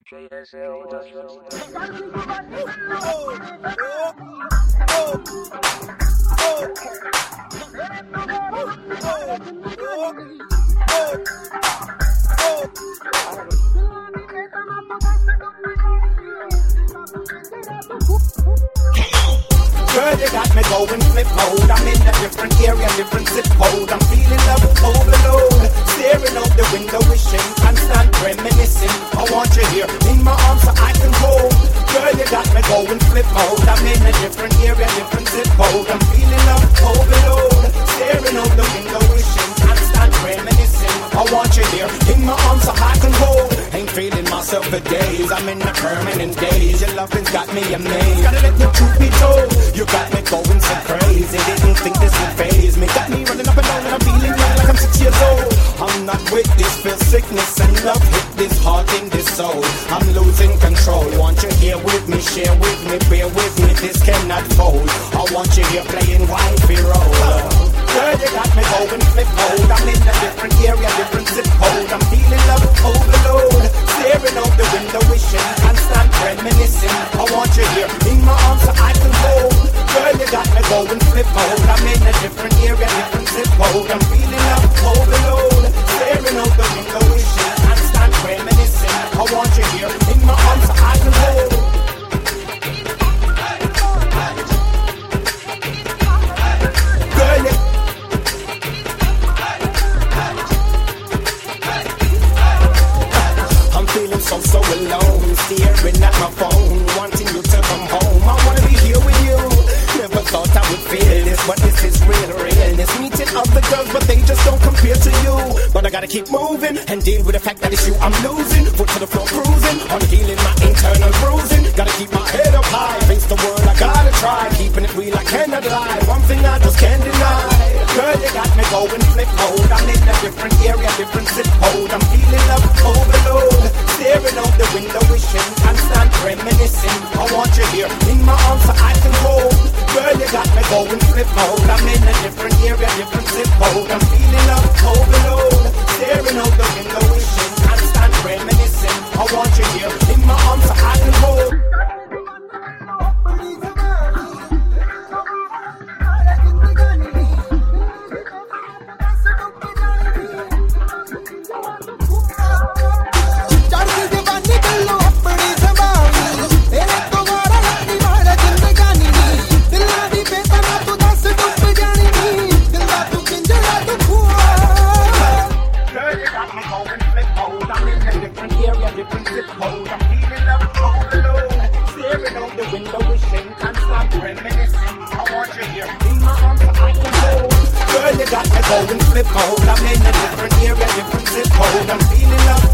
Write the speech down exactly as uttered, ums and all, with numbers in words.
Girl, you got me going flip mode. I'm in a different area, different zip code. I'm feeling love overload. Staring out the window, wishing, constant reminiscing. I want you here in my arms so I can hold. Girl, you got me going flip mode. I'm in a different area, different zip code. I'm feeling love overload. Staring out the window, wishing, constant reminiscing. I want you here in my arms so I can hold. Ain't feeling myself for days. I'm in a permanent daze. Your loving's got me amazed. Gotta let the truth be told. You got me going so crazy. Didn't think this would faze me. Got me running up and down and I'm feeling young like I'm six years old. I'm not with this, feel sickness and love hit this heart in this soul. I'm losing control. Want you here with me, share with me, bear with me. This cannot fold. I want you here playing wifey role. Girl, you got me going flip mode. I'm in a different area, different zip code. I'm feeling love overload. Staring out the window, wishing, constant reminiscing. I want you here in my arms so I can hold. Girl, you got me going flip mode. I'm in a different area, different zip code. I'm feeling love overload. Staring out the window, wishing, constant reminiscing. I want you here in my arms so I can hold. Girl, you feeling so, so alone, staring at my phone, wanting you to come home. I wanna be here with you. Never thought I would feel this, but this is real realness. Meeting other girls, but they just don't compare to you. But I gotta keep moving and deal with the fact that it's you I'm losing. Foot to the floor cruising, on healing my internal bruising. Gotta keep my head up high, face the world, I gotta try. Keeping it real, I cannot lie. One thing I just can't deny. Girl, you got me going flip mode. I'm in a different area, different zip code. I'm feeling love overload. Staring out the window, wishing, constant reminiscing. I want you here in my arms so I can hold. Girl, you got me going flip mode. I'm in a different area, different zip code. I'm feeling love overload. Staring out the window, wishing, constant reminiscing. I want you here in my arms so I can hold. Going flip mode. I'm in a different area, different zip code. I'm feeling love